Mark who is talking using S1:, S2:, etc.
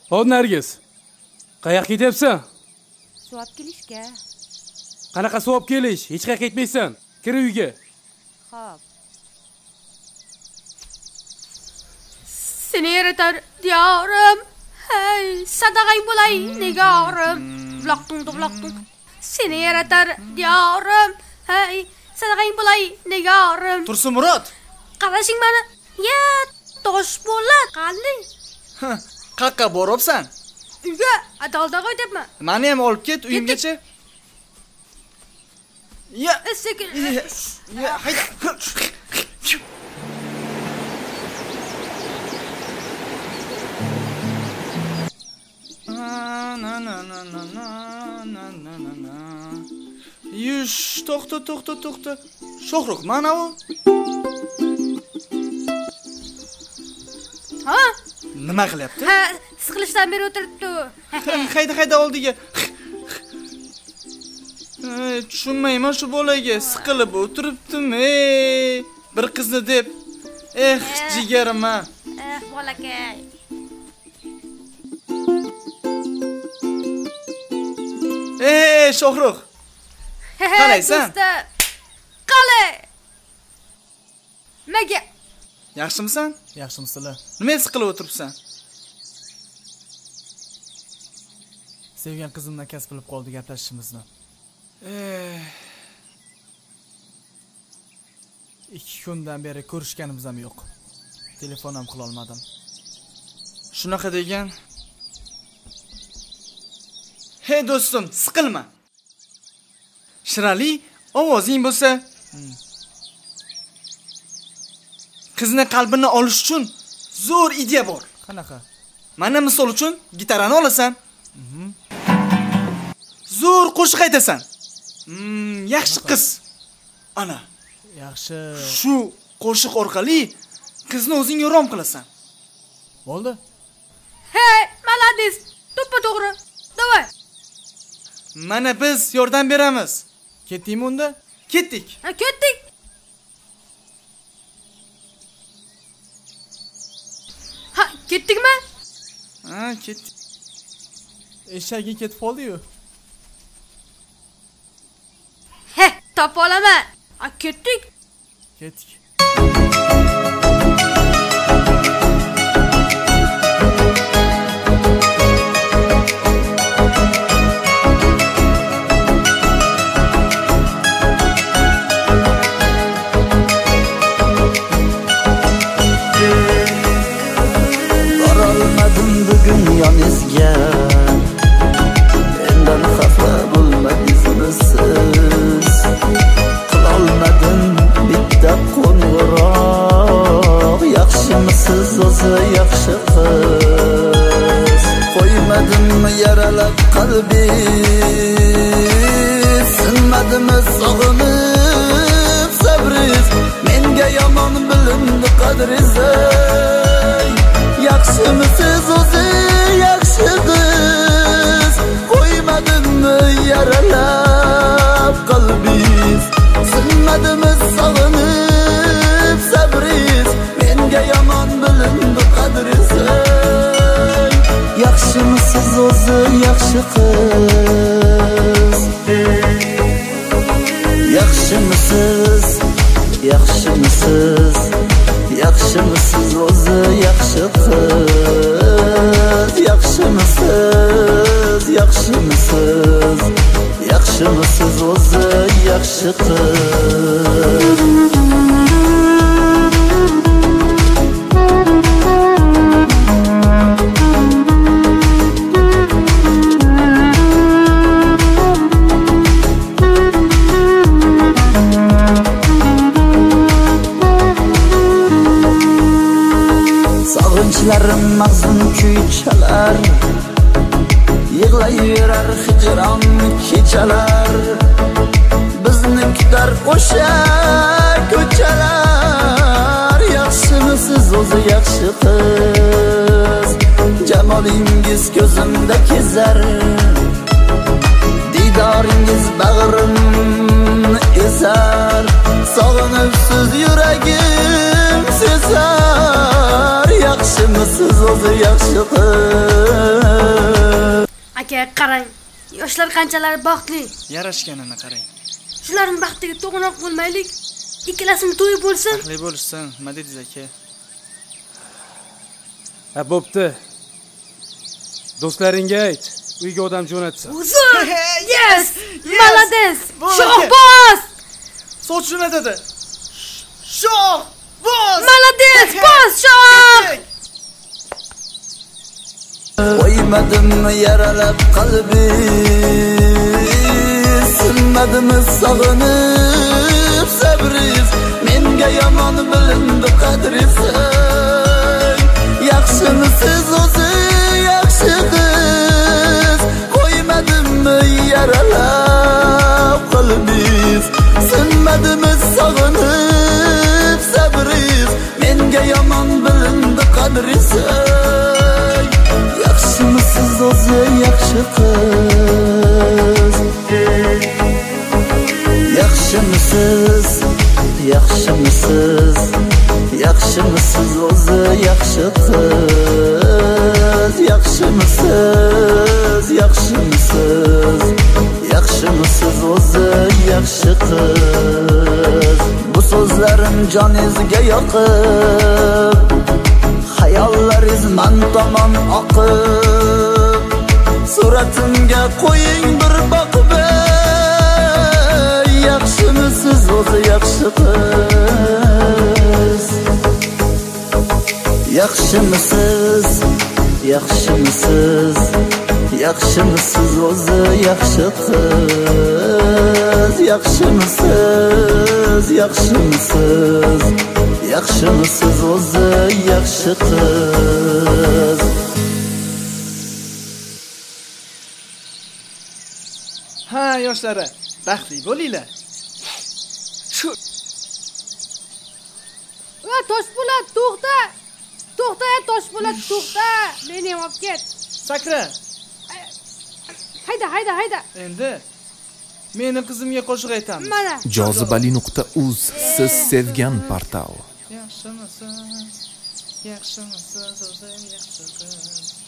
S1: Hop Nargiz. Qayoqqa ketyapsan?
S2: Suv olib kelishga.
S1: Qanaqa suv olib kelish? Hech qayerga ketmaysan. Kir uyga.
S2: Xo'p. Seni yaratar diyorim. Hey, sadaqang bo'lay nigorim. Buloqtung. Seni yaratar diyorim. Hey, sadaqang bo'lay nigorim.
S3: Tursun Murod.
S2: Qarashing meni. Ya, tosh bo'lar. Qanday?
S3: Qaqqa boryapsan?
S2: Uyga adalda qo'yibman.
S3: Meni ham olib ket uyimgacha. Ya,
S2: sekin.
S3: Ya, hayda. Yush, to'xta. Sho'xroq, mana u.
S2: Ha?
S3: Nima qilyapti?
S2: Ha, siqilishdan beri o'tiribdi.
S3: Hayda oldiga. Tushunmayman shu bolaga, siqilib o'tiribdimi? Bir qizni deb. Jigarim ha.
S2: Bolakay.
S3: Sho'xroq. Qalaysan?
S2: Qalay. Nega?
S3: Yaxshimisan?
S4: Yaxshimisizlar?
S3: Nima siqilib o'tiribsan?
S4: Sevgan qizimdan kasb qilib qoldi gaplashishimizni. 2 kundan beri ko'rishganimiz ham yo'q. Telefon ham qila olmadim.
S3: Shunaqa degan. Hey do'stim, siqilma. Shirali, ovozing bo'lsa, qizni qalbini olish uchun zo'r ideya bor.
S4: Qanaqa?
S3: Mana misol uchun gitarani olasan. Zo'r qo'shiq aytasan. Yaxshi qiz. Ana.
S4: Yaxshi.
S3: Shu qo'shiq orqali qizni o'zing rom qilasan.
S4: Bo'ldi?
S2: Hey, malades. To'g'ri. Davay.
S3: Mana biz yordam beramiz.
S4: Ketdingmi unda?
S3: Ketdik.
S2: Ketdik. Ha, ketdikmi?
S3: Ha, ketdik.
S4: Eshagi ketib qoldi-yu.
S2: He, topa olaman. Ketdik.
S4: Ketdik.
S5: Bugun yonizga mendan xafa bo'lmadingizsiz. Qilolmadim bitta qo'ng'iroq. Yaxshimisiz o'zi yaxshi qiz. Qo'ymadimmi yaralab qalbi, sinmadimmi sog'inib sabriz. Menga yomon bilindi qadringiz. Yaxshimisiz o'zi yaxshi qiz. Qo'ymadimmi yaralab qalbingiz, sinmadimmi sog'inib sabringiz. Menga yomon bilindi qadringiz. Yaxshimisiz o'zi yaxshi qiz. Yaxshimisiz Yaxshimisiz o'zi yaxshi qiz. Yaxshimisiz o'zi yaxshi qiz. Sog'inchlarim mahzun kuy chalar, yig'layverar hijron kechalar. Bizni kutar o'sha ko'chalar. Yaxshimisiz o'zi yaxshi qiz. Jamolingiz ko'zimda kezar, didoringiz bag'rimni ezar. Sog'inibsiz yuragim sezar. Yaxshimisiz o'zi yaxshi qiz.
S2: aka, qarang. Yoshlar qanchalar baxtli.
S3: Yarashganini qarang.
S2: Shularning baxtiga to'g'anoq bo'lmaylik. Ikkalasini to'yi bo'lsin.
S3: Baxtli bo'lishsin, nima dedingiz aka?
S1: Ha, bo'pti. Do'stlaringga ayt, uyga odam jo'natsin.
S2: Uzr! Yes! Молодец!
S3: Bo'ldi.
S2: Shohboz!
S3: Soch jo'natadi. Shoh! Boz!
S2: Молодец! Boz shoh!
S5: Qo'ymadim yaralab qalbi, sinmadim sog'inib sabriz, menga yomon bilindi qadrisi. Yaxshimisiz o'zi yaxshi qiz, qo'ymadim yaralab qalbiz, sinmadim sog'inib sabriz, menga yomon bilindi qadrisi. Yaxshimisiz o'zi yaxshi qiz, yaxshimisiz, yaxshimisiz, yaxshimisiz o'zi yaxshi qiz, yaxshimisiz, yaxshimisiz, yaxshimisiz o'zi yaxshi qiz. Bu so'zlarim joningizga yoqib, hayollaringiz men tomon oqib, suratimga qo'ying bir boqib. Yaxshimisiz o'zi yaxshi qiz, yaxshimisiz, yaxshimisiz, yaxshimisiz o'zi yaxshi qiz, yaxshimisiz, yaxshimisiz, yaxshimisiz o'zi yaxshi qiz.
S3: Ha, yoshlari, baxtli bo'linglar. Shu
S6: Va Toshpo'lat, to'xta! To'xta, Toshpo'lat, to'xta! Meni ham olib ket.
S3: sakra.
S6: Hayda.
S3: Endi meni qizimga qo'shiq aytamiz.
S6: Mana.
S7: Jozibali.uz siz sevgan portal.
S3: Yaxshimisiz? Yaxshimisiz o'zi yaxshi qiz.